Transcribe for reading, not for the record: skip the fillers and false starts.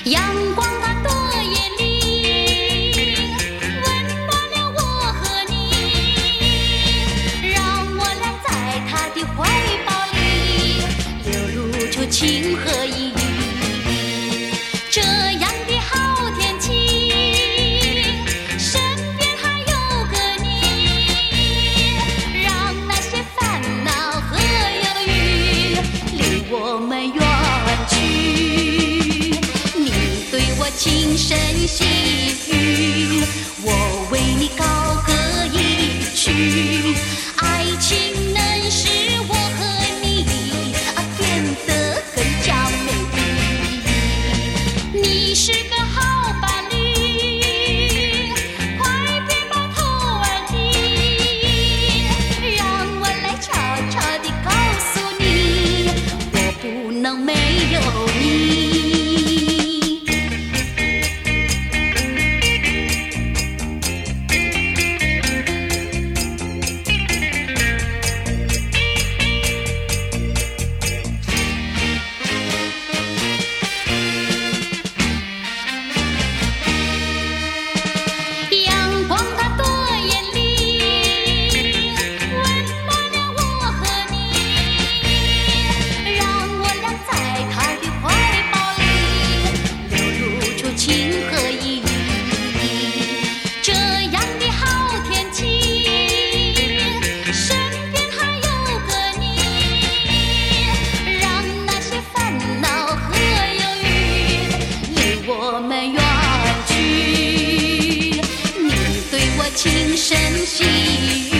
阳光它多艳丽，温暖了我和你，让我俩在它的怀抱里流露出情和意。这样的好天气，身边还有个你，让那些烦恼和忧郁离我们远去。你对我轻声细语，我为你高歌一曲。爱情能使我和你变得更加美丽。你是个好伴侣，快别把头儿低，让我来悄悄地告诉你，我不能没有你。阳光它多艳丽，温暖了我和你，让我俩在它的怀抱里流露出情和意。这样的好天气，身边还有个你，让那些烦恼和忧郁离我们远去。你对我轻声细语，